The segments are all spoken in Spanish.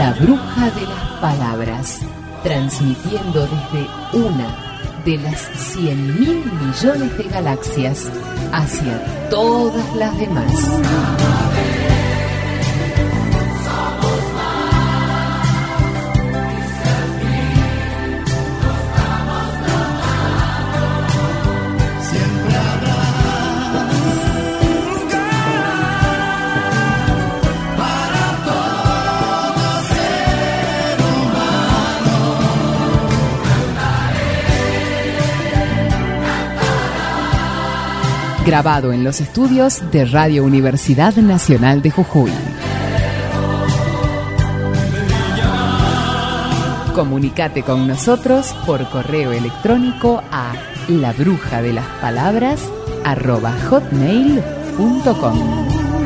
La Bruja de las Palabras, transmitiendo desde una de las 100.000 millones de galaxias hacia todas las demás. Grabado en los estudios de Radio Universidad Nacional de Jujuy. Comunicate con nosotros por correo electrónico a labrujadelaspalabras@hotmail.com.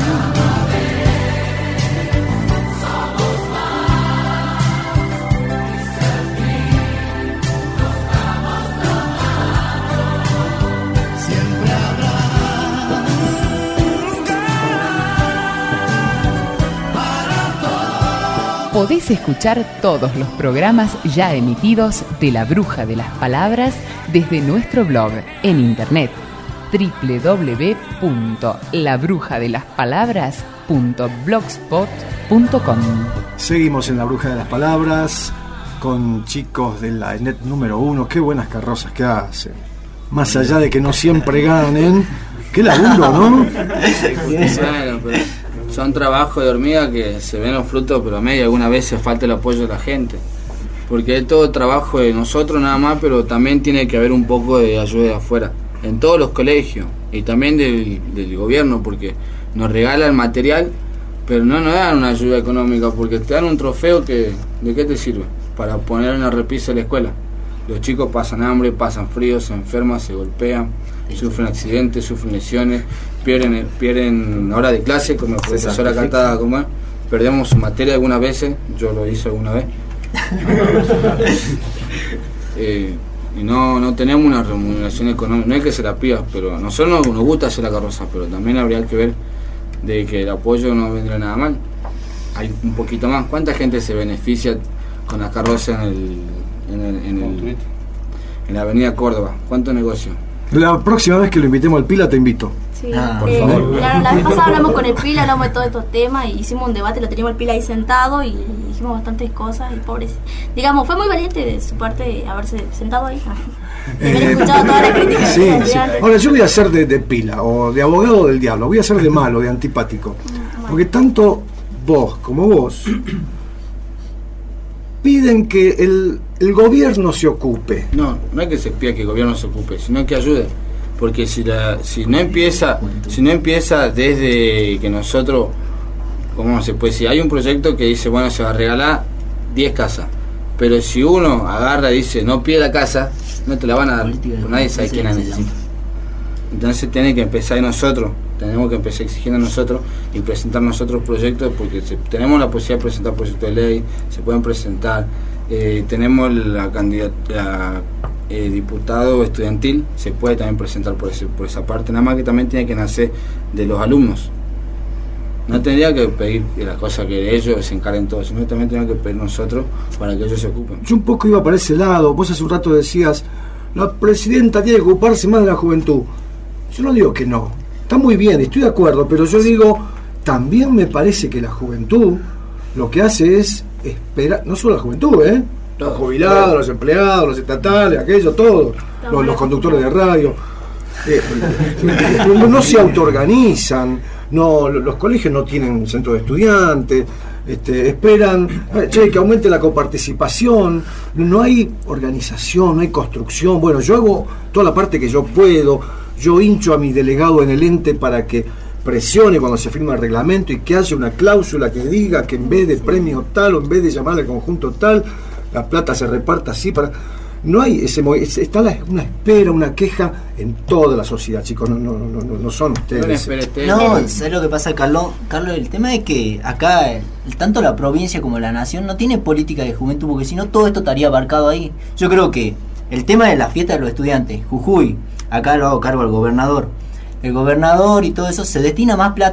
Podés escuchar todos los programas ya emitidos de La Bruja de las Palabras desde nuestro blog en internet www.labrujadelaspalabras.blogspot.com. Seguimos en La Bruja de las Palabras con chicos de la ENET número 1. Qué buenas carrozas que hacen. Más allá de que no siempre ganen. Qué laburo, ¿no? Bueno, pero son trabajos de hormiga que se ven los frutos, pero a medio algunas veces falta el apoyo de la gente. Porque es todo trabajo de nosotros nada más, pero también tiene que haber un poco de ayuda de afuera. En todos los colegios y también del gobierno, porque nos regalan material, pero no nos dan una ayuda económica, porque te dan un trofeo que ¿de qué te sirve? Para poner en la repisa de la escuela. Los chicos pasan hambre, pasan frío, se enferman, se golpean, sufren accidentes, sufren lesiones, pierden hora de clase, como la profesora Cantada, como es. Perdemos su materia algunas veces, yo lo hice alguna vez. Y no tenemos una remuneración económica, no es que se la pida, pero a nosotros nos gusta hacer la carroza, pero también habría que ver de que el apoyo no vendrá nada mal. Hay un poquito más. ¿Cuánta gente se beneficia con la carroza en la avenida Córdoba? ¿Cuánto negocio? La próxima vez que lo invitemos al Pila te invito. Sí, por favor. La vez pasada hablamos con el Pila, hablamos de todos estos temas y hicimos un debate, lo teníamos el Pila ahí sentado y dijimos bastantes cosas y pobres. Digamos, fue muy valiente de su parte haberse sentado ahí. Haber escuchado todas las críticas. Sí. Ahora yo voy a ser de Pila o de abogado del diablo, voy a ser de malo, de antipático. Porque tanto vos como vos piden que el gobierno se ocupe. No es que se pida que el gobierno se ocupe, sino que ayude. Porque si no empieza desde que nosotros, ¿cómo se puede? Si hay un proyecto que dice, bueno, se va a regalar 10 casas, pero si uno agarra y dice, no pide la casa, no te la van a dar, porque nadie sabe quién la necesita. Entonces tiene que empezar nosotros, tenemos que empezar exigiendo nosotros y presentar nosotros proyectos, porque tenemos la posibilidad de presentar proyectos de ley, se pueden presentar, tenemos la candidata diputado estudiantil, se puede también presentar por esa parte, nada más que también tiene que nacer de los alumnos. No tendría que pedir las cosas que ellos se encarguen todo, sino también tenemos que pedir nosotros para que ellos se ocupen. Yo un poco iba para ese lado. Vos hace un rato decías, la presidenta tiene que ocuparse más de la juventud. Yo no digo que no, está muy bien, estoy de acuerdo, pero yo digo, también me parece que la juventud lo que hace es esperar, no solo la juventud, los jubilados, los empleados, los estatales, aquello, todo, los conductores de radio, no se autoorganizan, los colegios no tienen centro de estudiantes, esperan que aumente la coparticipación, no hay organización, no hay construcción. Bueno, yo hago toda la parte que yo puedo, yo hincho a mi delegado en el ente para que presione cuando se firma el reglamento y que haya una cláusula que diga que en vez de premio tal o en vez de llamarle conjunto tal, la plata se reparta así para... No hay está una espera, una queja en toda la sociedad, chicos, no son ustedes. No, ¿sabes lo que pasa, Carlos? El tema es que acá, tanto la provincia como la nación no tiene política de juventud, porque si no todo esto estaría abarcado ahí. Yo creo que el tema de la fiesta de los estudiantes, Jujuy, acá lo hago cargo al gobernador. El gobernador y todo eso se destina más plata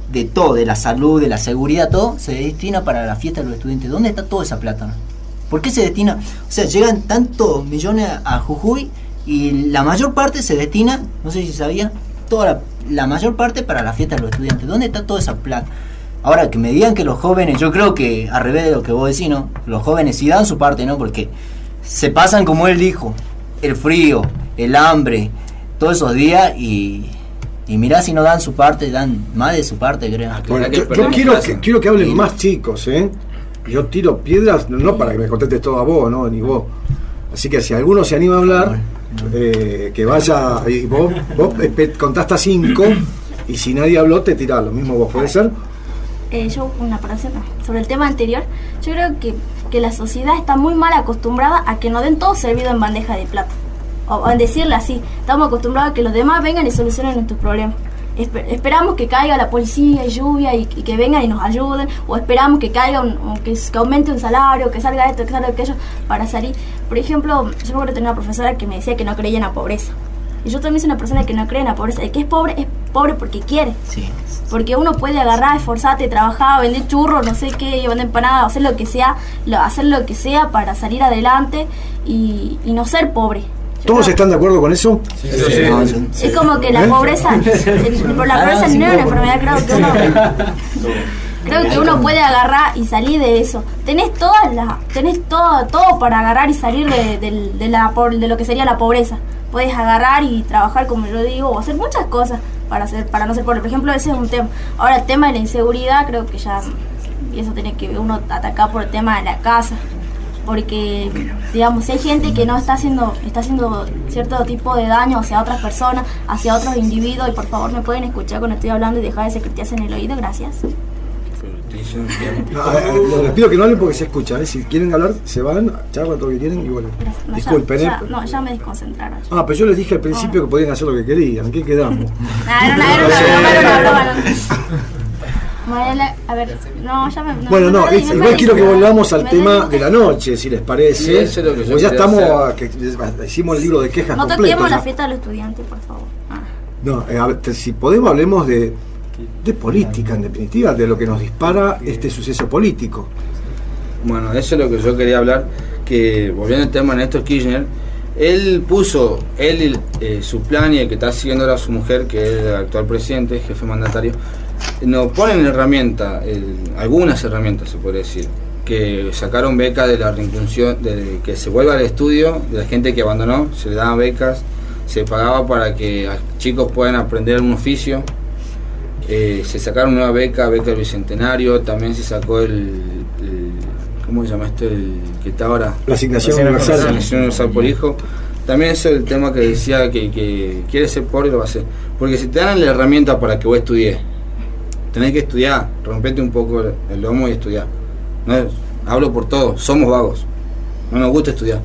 de todo, de la salud, de la seguridad, todo, se destina para la fiesta de los estudiantes. ¿Dónde está toda esa plata? ¿Por qué se destina? O sea, llegan tantos millones a Jujuy y la mayor parte se destina, no sé si sabía, toda la mayor parte para la fiesta de los estudiantes. ¿Dónde está toda esa plata? Ahora, que me digan que los jóvenes, yo creo que al revés de lo que vos decís, ¿no? Los jóvenes sí dan su parte, ¿no? Porque se pasan, como él dijo, el frío, el hambre, todos esos días y mirá si no dan su parte, dan más de su parte, creo. Bueno, yo quiero que hablen más chicos, ¿eh? Yo tiro piedras, no para que me contestes todo a vos, ¿no? Ni vos. Así que si alguno se anima a hablar, que vaya, y vos contaste a 5, y si nadie habló, te tirás, lo mismo vos, ¿puede ser? Yo, una paración sobre el tema anterior, yo creo que la sociedad está muy mal acostumbrada a que nos den todo servido en bandeja de plata. O en decirle así, estamos acostumbrados a que los demás vengan y solucionen nuestros problemas. Esperamos que caiga la policía y lluvia y que vengan y nos ayuden, o esperamos que caiga que aumente un salario, que salga esto, que salga aquello para salir. Por ejemplo, yo me acuerdo de tener una profesora que me decía que no creía en la pobreza. Y yo también soy una persona que no cree en la pobreza. El que es pobre porque quiere. Sí. Porque uno puede agarrar, esforzarte, trabajar, vender churros, no sé qué, vender empanadas, hacer lo que sea para salir adelante y no ser pobre. ¿Todos están de acuerdo con eso? Sí. Es como que la pobreza, por la pobreza no es una enfermedad, creo que uno puede agarrar y salir de eso. Tenés todo para agarrar y salir de lo que sería la pobreza. Puedes agarrar y trabajar, como yo digo, o hacer muchas cosas para no ser pobre. Por ejemplo, ese es un tema. Ahora, el tema de la inseguridad, creo que ya, y eso tiene que uno atacar por el tema de la casa. Porque, digamos, si hay gente que no está haciendo cierto tipo de daño hacia otras personas, hacia otros individuos, y por favor me pueden escuchar cuando estoy hablando y dejar de secretearse en el oído, gracias. Les pido que no hablen porque se escucha, Si quieren hablar, se van, charlan todo lo que quieren y bueno. No, disculpen, ya me desconcentraron. Pero yo les dije al principio que podían hacer lo que querían. ¿Qué quedamos? A ver, no, ya me... Bueno, igual quiero que volvamos al tema de la noche, si les parece. Sí, pues ya estamos, hicimos el libro de quejas no completo. No toquemos la fiesta de los estudiantes, por favor. No, a ver, si podemos hablemos de política, en definitiva, de lo que nos dispara este suceso político. Bueno, eso es lo que yo quería hablar, que volviendo al tema de Néstor Kirchner, él puso, su plan, y el que está siguiendo ahora a su mujer, que es el actual presidente, jefe mandatario, nos ponen algunas herramientas, se puede decir, que sacaron becas de la reinclusión, de que se vuelva al estudio, de la gente que abandonó, se le daban becas, se pagaba para que chicos puedan aprender un oficio. Se sacaron una beca del Bicentenario, también se sacó ¿cómo se llama esto? El que está ahora, la asignación universal. La asignación universal por hijo. También eso es el tema que decía que quiere ser pobre, lo va a hacer. Porque si te dan la herramienta para que vos estudies, tenés que estudiar, rompete un poco el lomo y estudiar. No, hablo por todos, somos vagos, no nos gusta estudiar.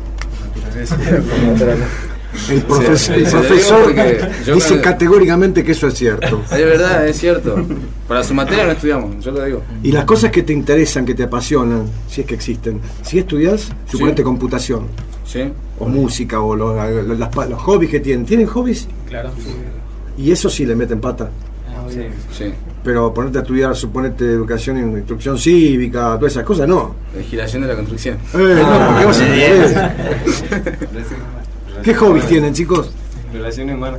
El profesor dice categóricamente que eso es cierto. Es verdad, es cierto. Para su materia no estudiamos, yo lo digo. Y las cosas que te interesan, que te apasionan, si es que existen, si estudias, suponete computación, ¿sí? O música, o los hobbies que tienen hobbies. Claro, sí. Y eso sí le meten pata. Sí. Pero ponerte a estudiar, suponete educación y instrucción cívica, todas esas cosas, no. Legislación de la construcción. No, ¿qué vas a hacer? ¿Qué hobbies tienen, chicos? Relaciones humanas.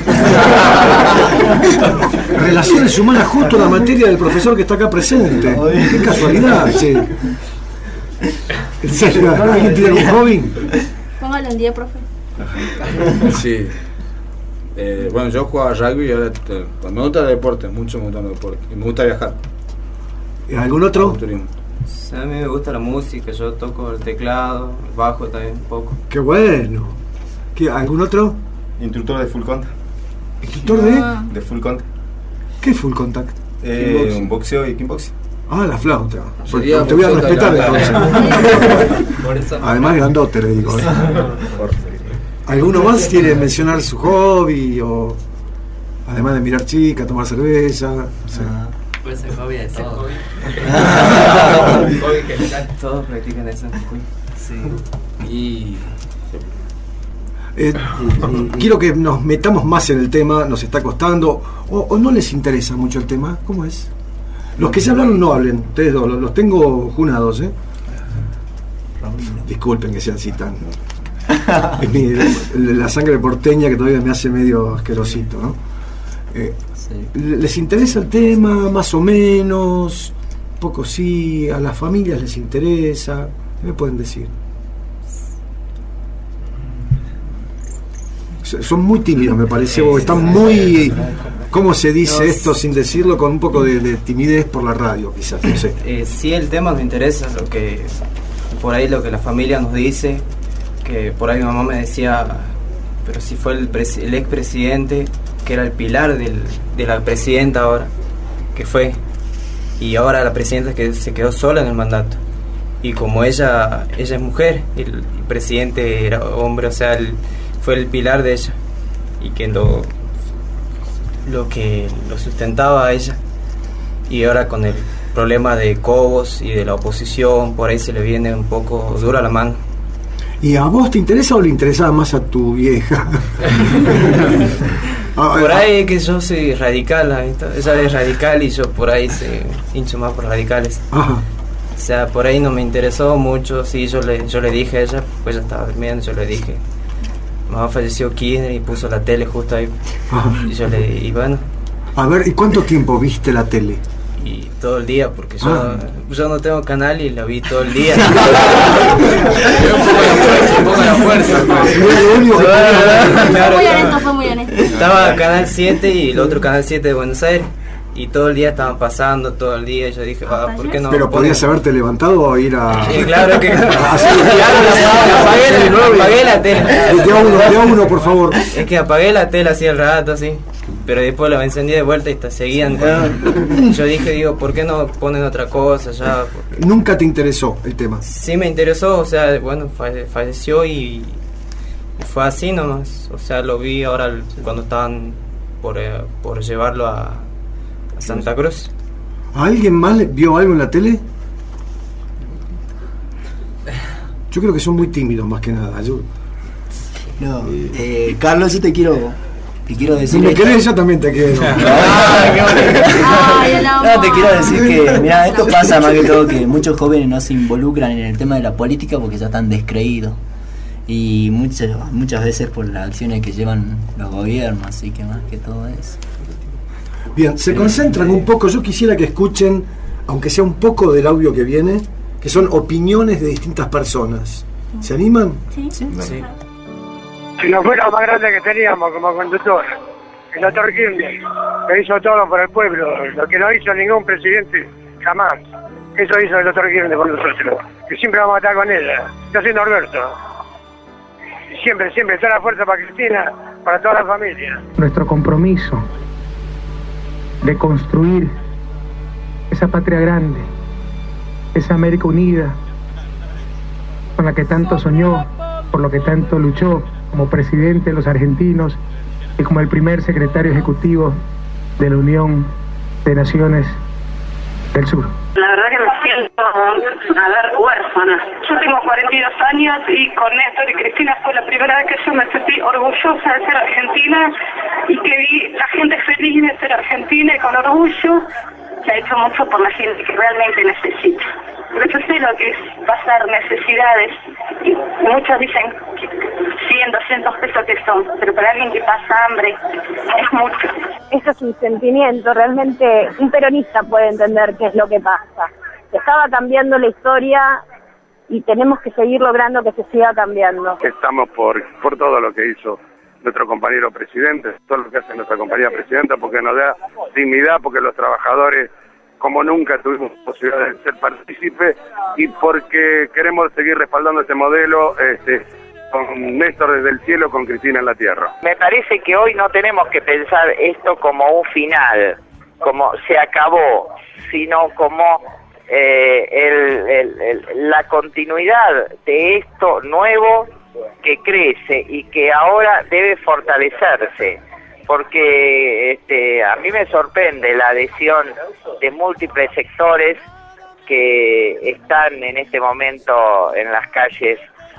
Relaciones humanas, justo la materia del profesor que está acá presente. Qué casualidad, che. ¿En serio? ¿Alguien tiene algún hobby? Póngalo en día, profe. Sí. Bueno, yo jugaba rugby y ahora me gusta el deporte, mucho me gusta el deporte. Y me gusta viajar. ¿Algún otro? Turismo. A mí me gusta la música, yo toco el teclado, el bajo también un poco. ¡Qué bueno! ¿Algún otro? Instructor de full contact. ¿Instructor de full contact? ¿Qué es full contact? Un boxeo y kickboxing. La flauta. Te voy a respetar entonces. Además grandote, le digo. ¿Alguno más quiere mencionar su hobby? O además de mirar chicas, tomar cerveza. Puede ser hobby de todo. Todos practican eso. Sí. Y Quiero que nos metamos más en el tema, nos está costando, o no les interesa mucho el tema. ¿Cómo es? Los que se hablaron no hablen, ustedes dos, los tengo junados, Disculpen que sean así tan... Es la sangre porteña que todavía me hace medio asquerosito, ¿no? ¿Les interesa el tema, más o menos? Poco sí, a las familias les interesa. ¿Qué me pueden decir? Son muy tímidos, me parece, o están muy... ¿Cómo se dice esto sin decirlo? Con un poco de timidez por la radio, quizás, no sé. Sí, el tema nos interesa, por ahí lo que la familia nos dice, que por ahí mi mamá me decía, pero si fue el expresidente, que era el pilar de la presidenta ahora, que fue, y ahora la presidenta que se quedó sola en el mandato. Y como ella es mujer, el presidente era hombre, o sea, fue el pilar de ella, y que lo que lo sustentaba a ella. Y ahora con el problema de Cobos y de la oposición, por ahí se le viene un poco dura la mano. ¿Y a vos te interesa o le interesaba más a tu vieja? Por ahí que yo soy radical, ella es radical y yo por ahí se hincho más por radicales. Ajá. O sea, por ahí no me interesó mucho. Sí, yo le dije a ella, pues ella estaba durmiendo, yo le dije, mamá, falleció Kirchner, y puso la tele justo ahí. Ajá. Y bueno. A ver, ¿y cuánto tiempo viste la tele? Y todo el día, porque yo no tengo canal y la vi todo el día. un poco la fuerza. Fue muy honesto. Estaba Canal 7 y el otro Canal 7 de Buenos Aires. Y todo el día estaban pasando, todo el día. Y yo dije, ¿por qué no? Pero podías haberte levantado o ir a... Sí, claro que... apagué la tele. De uno, por favor. Es que apagué la tele así al rato, así. Pero después la encendí de vuelta y seguían. Yo dije, ¿por qué no ponen otra cosa ya? Porque... ¿Nunca te interesó el tema? Sí me interesó, o sea, bueno, falleció y fue así nomás. O sea, lo vi ahora cuando estaban por llevarlo a Santa Cruz. ¿Alguien más vio algo en la tele? Yo creo que son muy tímidos más que nada. Carlos, yo te quiero decir... Si me querés, yo también te quiero. No, te quiero decir que, mira, esto pasa más que todo que muchos jóvenes no se involucran en el tema de la política porque ya están descreídos. Y muchas veces por las acciones que llevan los gobiernos, así que más que todo eso. Bien, se concentran un poco. Yo quisiera que escuchen, aunque sea un poco del audio que viene, que son opiniones de distintas personas. ¿Se animan? Sí. Sí. Si no fuera lo más grande que teníamos como conductor, el doctor Kirchner, que hizo todo por el pueblo, lo que no hizo ningún presidente jamás. Eso hizo el doctor Kirchner por nosotros, que siempre vamos a estar con ella. Yo soy Norberto. Y siempre está la fuerza para Cristina, para toda la familia. Nuestro compromiso de construir esa patria grande, esa América unida, con la que tanto soñó, por lo que tanto luchó como presidente de los argentinos y como el primer secretario ejecutivo de la Unión de Naciones del Sur. La verdad que me siento, huérfana. Yo tengo 42 años y con Néstor y Cristina fue la primera vez que yo me sentí orgullosa de ser argentina y que vi la gente feliz de ser argentina y con orgullo. Se ha hecho mucho por la gente que realmente necesita. Pero yo sé lo que es pasar necesidades y muchos dicen 100, 200 pesos que son, pero para alguien que pasa hambre es mucho. Eso es un sentimiento, realmente un peronista puede entender qué es lo que pasa. Se estaba cambiando la historia y tenemos que seguir logrando que se siga cambiando. Estamos por todo lo que hizo nuestro compañero presidente, todo lo que hace nuestra compañera presidenta, porque nos da dignidad, porque los trabajadores como nunca tuvimos posibilidad de ser partícipes y porque queremos seguir respaldando este modelo con Néstor desde el cielo, con Cristina en la tierra. Me parece que hoy no tenemos que pensar esto como un final, como se acabó, sino como la continuidad de esto nuevo que crece y que ahora debe fortalecerse. Porque a mí me sorprende la adhesión de múltiples sectores que están en este momento en las calles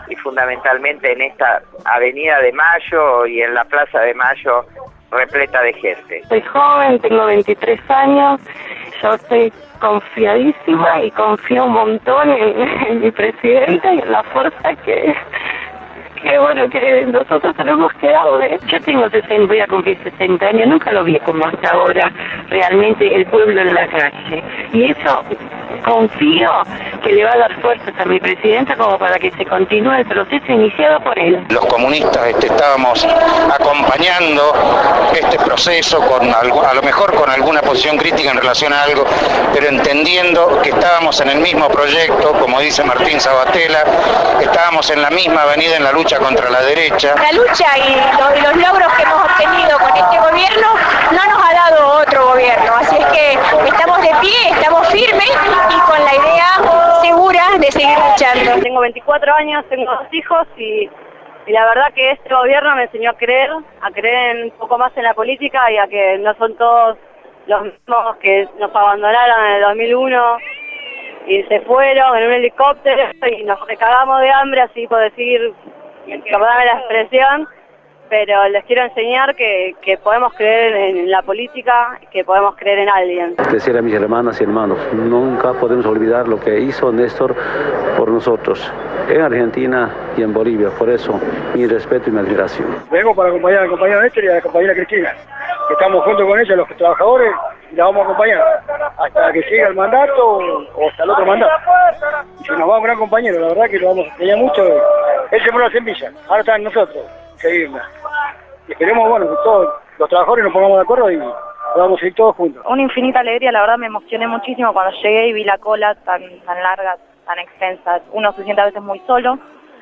y fundamentalmente en esta Avenida de Mayo y en la Plaza de Mayo repleta de gente. Soy joven, tengo 23 años, yo estoy confiadísima y confío un montón en mi presidenta y en la fuerza que nosotros tenemos que darle. Yo voy a cumplir 60 años, nunca lo vi como hasta ahora, realmente el pueblo en la calle. Y eso confío que le va a dar fuerzas a mi presidenta como para que se continúe el proceso iniciado por él. Los comunistas estábamos acompañando este proceso a lo mejor con alguna posición crítica en relación a algo, pero entendiendo que estábamos en el mismo proyecto, como dice Martín Sabatella, estábamos en la misma avenida en la lucha contra la derecha. La lucha y los logros que hemos obtenido con este gobierno no nos ha dado otro gobierno, así es que estamos de pie, estamos firmes y con la idea segura de seguir luchando. Tengo 24 años, tengo 2 hijos y la verdad que este gobierno me enseñó a creer un poco más en la política y a que no son todos los mismos que nos abandonaron en el 2001 y se fueron en un helicóptero y nos recagamos de hambre, así por decir, perdóname la expresión, pero les quiero enseñar que podemos creer en la política, que podemos creer en alguien. Decir a mis hermanas y hermanos, nunca podemos olvidar lo que hizo Néstor por nosotros, en Argentina y en Bolivia, por eso mi respeto y mi admiración. Vengo para acompañar al compañero Néstor y a la compañera Cristina, que estamos juntos con ellos, los trabajadores, y la vamos a acompañar hasta que llegue el mandato o hasta el otro mandato. Y si nos va un gran compañero, la verdad que lo vamos a enseñar mucho. Él sembró la semilla, ahora está en nosotros seguirla. Y esperemos, que todos los trabajadores nos pongamos de acuerdo y podamos seguir todos juntos. Una infinita alegría, la verdad me emocioné muchísimo cuando llegué y vi la cola tan larga, tan extensa. Uno se siente a veces muy solo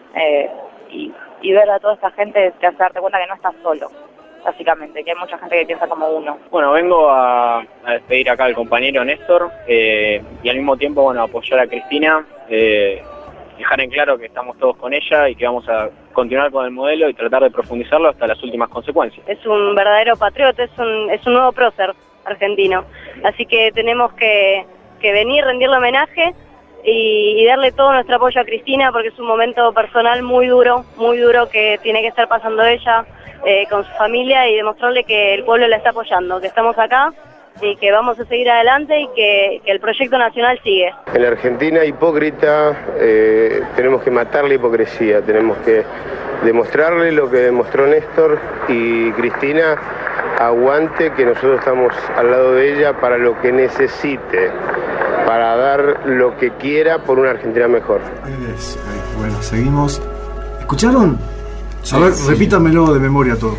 y ver a toda esta gente te hace darte cuenta que no estás solo, básicamente, que hay mucha gente que piensa como uno. Bueno, vengo a despedir acá al compañero Néstor y al mismo tiempo apoyar a Cristina, dejar en claro que estamos todos con ella y que vamos a continuar con el modelo y tratar de profundizarlo hasta las últimas consecuencias. Es un verdadero patriota, es un nuevo prócer argentino, así que tenemos que venir, rendirle homenaje y darle todo nuestro apoyo a Cristina porque es un momento personal muy duro que tiene que estar pasando ella con su familia y demostrarle que el pueblo la está apoyando, que estamos acá y que vamos a seguir adelante y que el proyecto nacional sigue. En la Argentina hipócrita tenemos que matar la hipocresía, tenemos que demostrarle lo que demostró Néstor y Cristina, aguante que nosotros estamos al lado de ella para lo que necesite, para dar lo que quiera por una Argentina mejor. Bueno, seguimos. ¿Escucharon? A ver, repítamelo de memoria todo.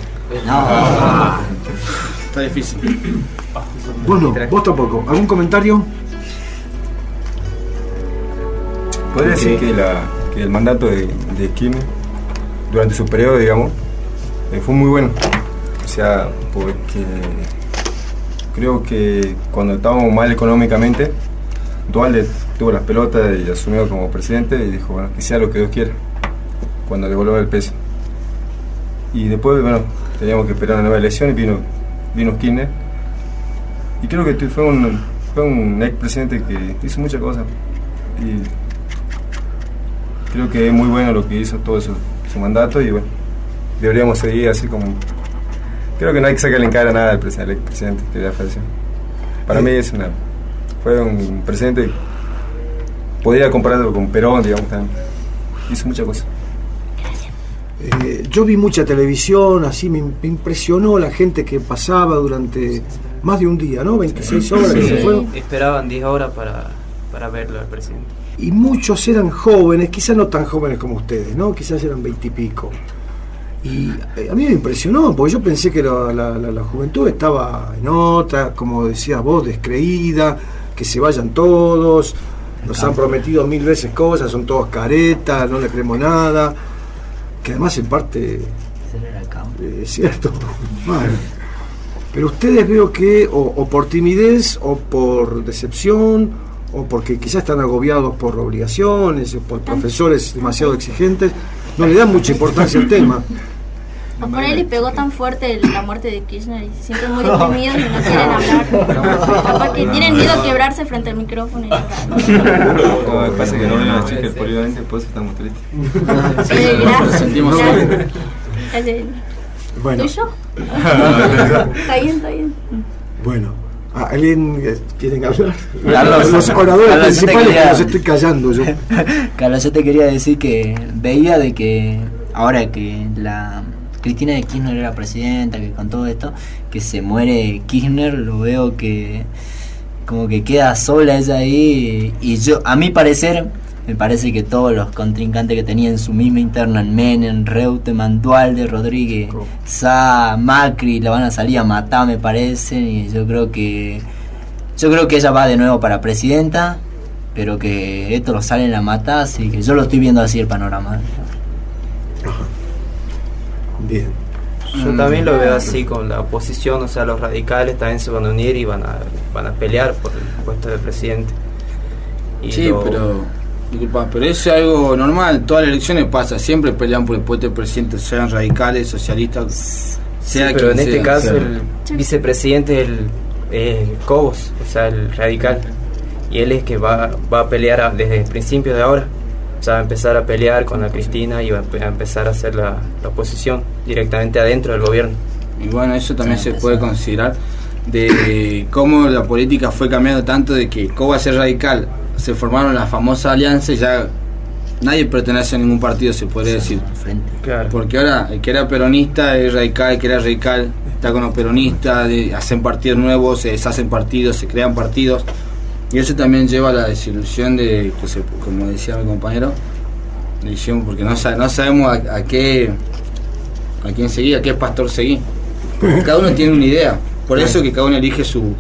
Está difícil. Bueno, vos tampoco. ¿Algún comentario? Podría decir que el mandato de Kirchner durante su periodo, digamos, fue muy bueno. O sea, porque creo que cuando estábamos mal económicamente, Dualde tuvo las pelotas y asumió como presidente y dijo, que sea lo que Dios quiera, cuando devolvió el peso. Y después, teníamos que esperar una nueva elección y vino Kirchner. Y creo que fue un expresidente que hizo muchas cosas. Y creo que es muy bueno lo que hizo todo su mandato y deberíamos seguir así como... Creo que no hay que sacarle en cara nada al expresidente que ya falleció. Para mí fue un presidente, podría compararlo con Perón, digamos, también. Hizo muchas cosas. Yo vi mucha televisión, así me impresionó la gente que pasaba durante más de un día, ¿no? 26 horas que se fueron. Esperaban 10 horas para verlo al presidente. Y muchos eran jóvenes, quizás no tan jóvenes como ustedes, ¿no? Quizás eran 20 y pico. Y a mí me impresionó, porque yo pensé que la juventud estaba en otra, como decías vos, descreída, que se vayan todos, nos han prometido 1000 veces cosas, son todos caretas, no le creemos nada, que además en parte es cierto. Bueno, pero ustedes veo que o por timidez o por decepción o porque quizás están agobiados por obligaciones o por profesores demasiado exigentes, no le dan mucha importancia al tema. O por ahí les pegó tan fuerte la muerte de Kirchner y se sienten muy deprimidos y no quieren hablar. Porque tienen miedo a quebrarse frente al micrófono. Como me pasa que no ven a las chicas políticamente, por eso estamos tristes. Sí, gracias. Sentimos Gracias. Bueno. ¿Soy yo? Está bien. Bueno, ¿alguien quieren hablar? Carlos, los oradores Carlos, principales quería, que los estoy callando yo. Carlos, yo te quería decir que veía de que ahora que la Cristina de Kirchner era presidenta, que con todo esto, que se muere Kirchner, lo veo que como que queda sola ella ahí, y yo, a mi parecer, me parece que todos los contrincantes que tenía en su misma interna, Menem, Reutemann, Dualde, Rodríguez, Sá, Macri, la van a salir a matar, me parece, y yo creo que ella va de nuevo para presidenta, pero que esto lo salen a matar, así que yo lo estoy viendo así el panorama. Bien. Yo también lo veo así con la oposición, o sea, los radicales también se van a unir y van a pelear por el puesto de presidente. Y sí, disculpa, pero eso es algo normal, todas las elecciones pasa, siempre pelean por el puesto de presidente, sean radicales, socialistas, sea sí, pero en este sea, caso sea. El vicepresidente es el Cobos, o sea, el radical, y él es que va a pelear desde el principio de ahora. O sea, va a empezar a pelear con la Cristina y va a empezar a hacer la oposición directamente adentro del gobierno. Y bueno, eso también se puede considerar de cómo la política fue cambiando tanto, de que Cobo a ser radical, se formaron las famosas alianzas, ya nadie pertenece a ningún partido, se podría decir. Claro. Porque ahora el que era peronista es radical, el que era radical está con los peronistas, hacen partidos nuevos, se deshacen partidos, se crean partidos. Y eso también lleva a la desilusión de, como decía mi compañero, desilusión porque no sabemos a quién seguir, a qué pastor seguir. Porque cada uno tiene una idea. Por eso que cada uno elige su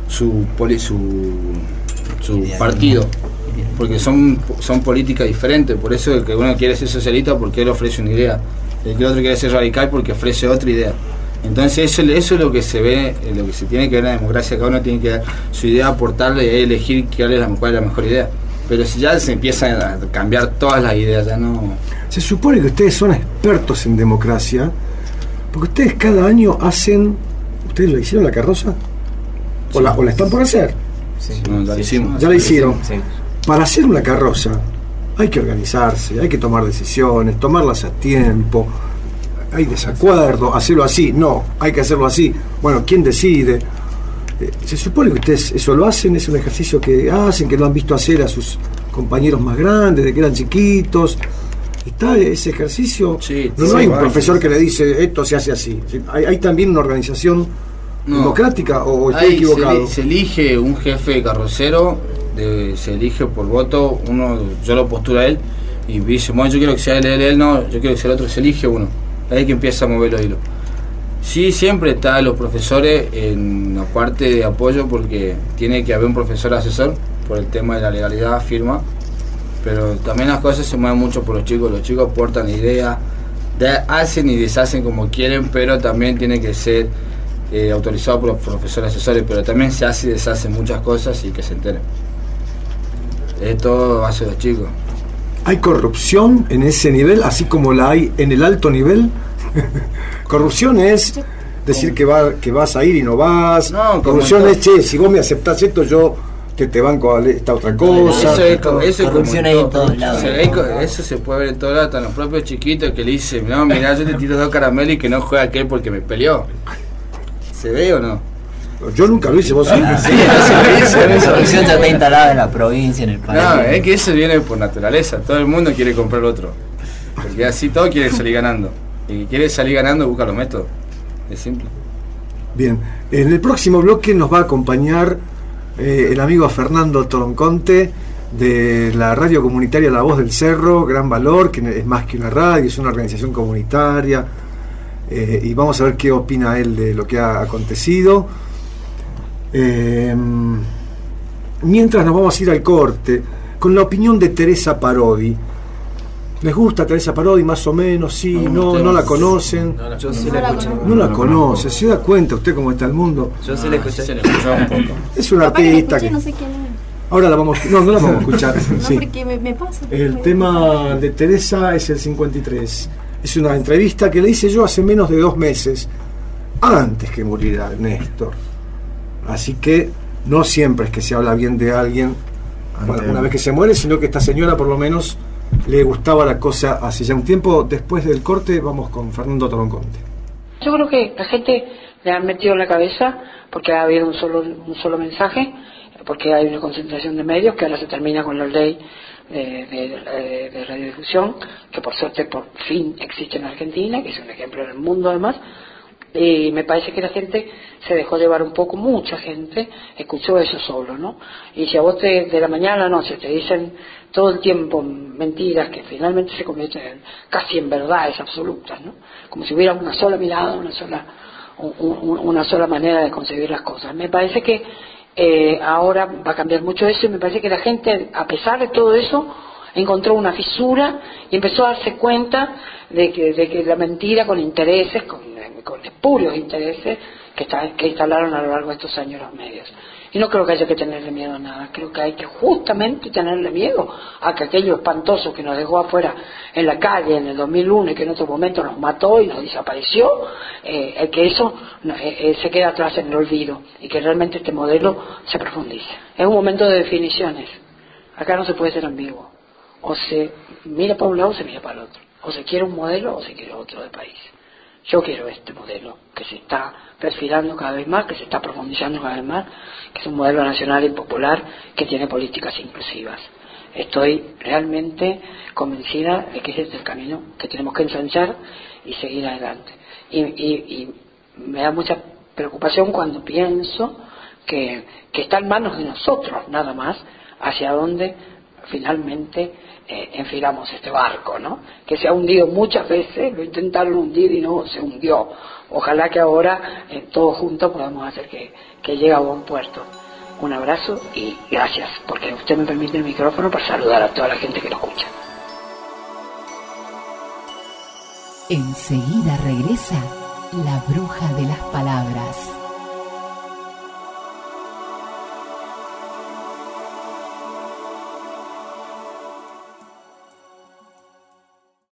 partido. Porque son políticas diferentes. Por eso el que uno quiere ser socialista porque él ofrece una idea. El que otro quiere ser radical porque ofrece otra idea. Entonces eso es lo que se ve, lo que se tiene que ver en la democracia. Cada uno tiene que dar su idea, aportarle y elegir cuál es la mejor idea. Pero si ya se empiezan a cambiar todas las ideas, ya no... Se supone que ustedes son expertos en democracia, porque ustedes cada año hacen... ¿Ustedes lo hicieron la carroza? ¿O la están por hacer? Sí, la hicimos. Ya la hicieron. Sí. Para hacer una carroza hay que organizarse, hay que tomar decisiones, tomarlas a tiempo. Hay desacuerdo, hacerlo así, no, hay que hacerlo así. Bueno, ¿quién decide? Se supone que ustedes eso lo hacen, es un ejercicio que hacen, que lo han visto hacer a sus compañeros más grandes, de que eran chiquitos. ¿Está ese ejercicio? Sí, no hay un profesor que le dice, esto se hace así. ¿Hay también una organización democrática o estoy equivocado? Se elige un jefe de carrocero, se elige por voto, yo lo postulo a él, y dice, bueno, yo quiero que sea él, no, yo quiero que sea el otro, se elige uno. Ahí que empieza a mover los hilos. Sí, siempre están los profesores en la parte de apoyo, porque tiene que haber un profesor asesor por el tema de la legalidad, firma, pero también las cosas se mueven mucho por los chicos aportan ideas, hacen y deshacen como quieren, pero también tiene que ser autorizado por los profesores asesores, pero también se hace y deshace muchas cosas y que se enteren. Es todo base de los chicos. ¿Hay corrupción en ese nivel, así como la hay en el alto nivel? Corrupción es decir que vas a ir y no vas. No, corrupción es, che, si vos me aceptás esto, yo te banco a esta otra cosa. Eso corrupción ahí en todos lados. Eso se puede ver en todos lados, hasta los propios chiquitos que le dicen, no, mirá, yo te tiro 2 caramelos y que no juega aquel porque me peleó. ¿Se ve o no? Yo nunca lo hice, vos sí. Esa corrupción ya está instalada en la provincia, en el país. No, es que eso viene por naturaleza. Todo el mundo quiere comprar otro. Porque así todo quiere salir ganando. Y quiere salir ganando, busca los métodos. Es simple. Bien. En el próximo bloque nos va a acompañar el amigo Fernando Tronconte de la radio comunitaria La Voz del Cerro, Gran Valor, que es más que una radio, es una organización comunitaria. Y vamos a ver qué opina él de lo que ha acontecido. Mientras nos vamos a ir al corte con la opinión de Teresa Parodi. ¿Les gusta Teresa Parodi más o menos? Sí, no la conocen. Yo sí la escuché. No la conoce, ¿se da cuenta usted cómo está el mundo? Yo sí la escuché. Un poco. Es una artista que... No sé quién es. Ahora la vamos... No la vamos a escuchar. No, Sí. porque me pasa. El tema de Teresa es el 53. Es una entrevista que le hice yo hace menos de 2 meses, antes que muriera Néstor. Así que no siempre es que se habla bien de alguien una vez que se muere, sino que esta señora por lo menos le gustaba la cosa hace ya un tiempo. Después del corte vamos con Fernando Toronconte. Yo creo que la gente le han metido en la cabeza, porque ha habido un solo mensaje, porque hay una concentración de medios que ahora se termina con la ley de radiodifusión, que por suerte por fin existe en Argentina, que es un ejemplo en el mundo además. Y me parece que la gente se dejó llevar un poco, mucha gente escuchó eso solo, ¿no? Y si a vos de la mañana a la noche te dicen todo el tiempo mentiras que finalmente se convierten casi en verdades absolutas, ¿no? Como si hubiera una sola mirada, una sola manera de concebir las cosas. Me parece que ahora va a cambiar mucho eso, y me parece que la gente, a pesar de todo eso, encontró una fisura y empezó a darse cuenta de que la mentira, con intereses, con espurios intereses que instalaron a lo largo de estos años los medios. Y no creo que haya que tenerle miedo a nada, creo que hay que justamente tenerle miedo a que aquello espantoso que nos dejó afuera en la calle en el 2001 y que en otro momento nos mató y nos desapareció, que eso se quede atrás en el olvido y que realmente este modelo se profundice. Es un momento de definiciones, acá no se puede ser ambiguo, o se mira para un lado o se mira para el otro, o se quiere un modelo o se quiere otro de país. Yo quiero este modelo que se está perfilando cada vez más, que se está profundizando cada vez más, que es un modelo nacional y popular que tiene políticas inclusivas. Estoy realmente convencida de que ese es el camino que tenemos que ensanchar y seguir adelante. Y me da mucha preocupación cuando pienso que está en manos de nosotros nada más hacia dónde finalmente enfilamos este barco, ¿no? Que se ha hundido muchas veces, lo intentaron hundir y no se hundió. Ojalá que ahora todos juntos podamos hacer que llegue a buen puerto. Un abrazo y gracias, porque usted me permite el micrófono para saludar a toda la gente que lo escucha. Enseguida regresa la bruja de las palabras.